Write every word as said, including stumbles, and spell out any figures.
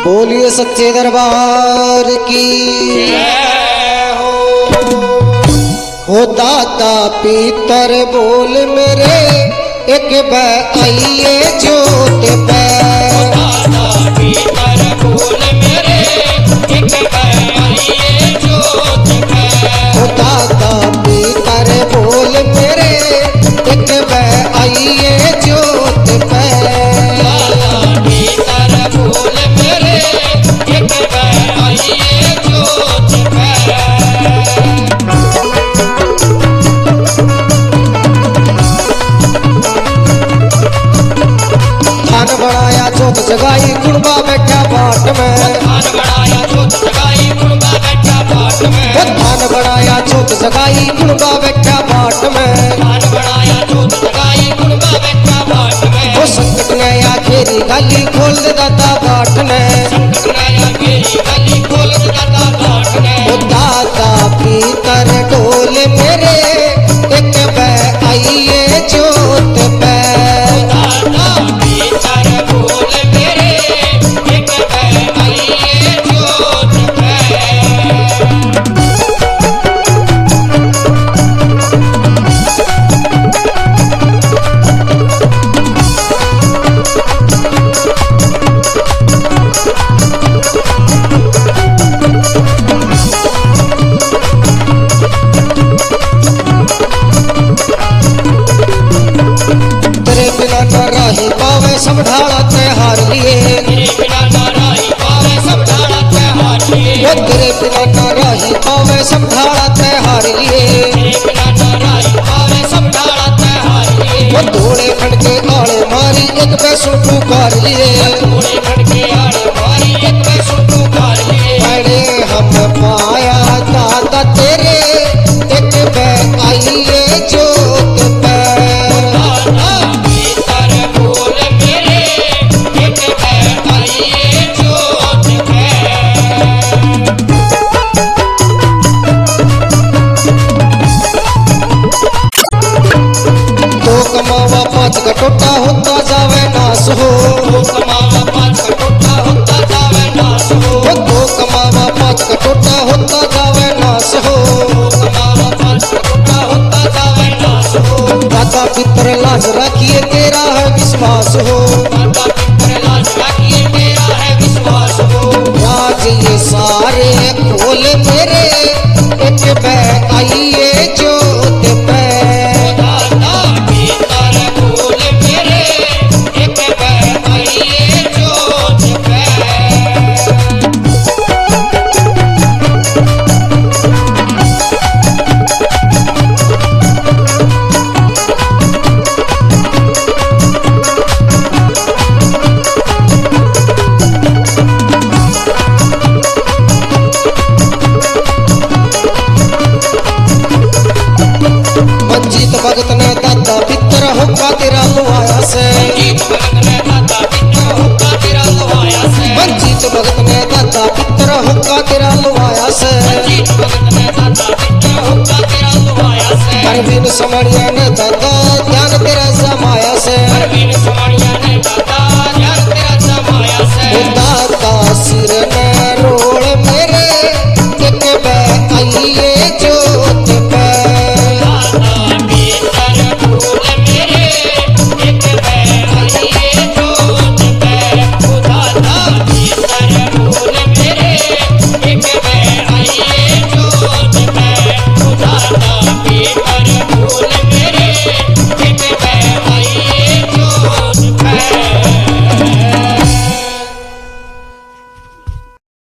बोलिए सच्चे दरबार की हो दादा पीतर बोल मेरे एक बै आइए जोत बै दादा पीतर बोल मेरे एक बै आइए जोत बै हो दादा पीतर बोल मेरे एक बै आइए जोत बै दादा पीतर बोल मेरे एक बै आइए जोत बै बनाया जोत जगाई कुड़बा बैठा बाट में धान बनाया जोत जगाई कुड़बा बैठा बाट में धान बनाया जोत जगाई कुड़बा बैठा बाट में धान बनाया जोत जगाई कुड़बा बैठा बाट में वो संकट ने आखेरी गली खोल दे दाता बाट ने संकट ने आखेरी गली खोल दे दाता बाट ने वो दाता पीतर डोल मेरे एक बै आइए जोत बै सब ढाला त्योहार लिए तेरे बिना ना राही पावे सब ढाला त्योहार लिए तेरे बिना ना राही पावे सब ढाला त्योहार लिए तेरे बिना ना राही पावे सब ढाला त्योहार लिए वो धोड़े खड़के आले मारी एक पैसों पुकार लिए धोड़े खड़के आले मारी एक पैसों पुकार लिए बड़े हम पाया दादा तेरे एक बै आइए जोत बै पांच कटोटा होता जावे नास हो दो कमावा पांच कटोटा होता जावे नास हो दो कमावा पांच कटोटा होता जावे नास हो दो कमावा पांच कटोटा होता जावे नास हो दादा पितर लाज रखिए तेरा है विश्वास हो दादा पितर लाज रखिए तेरा है विश्वास हो राज ये सारे खोल मेरे एक बै आइए जोत बै भगत ने दादा पितर होका तेरा लुआया से मंजीत भगत ने दादा पितर होका तेरा लुआया से मंजीत भगत ने दादा पितर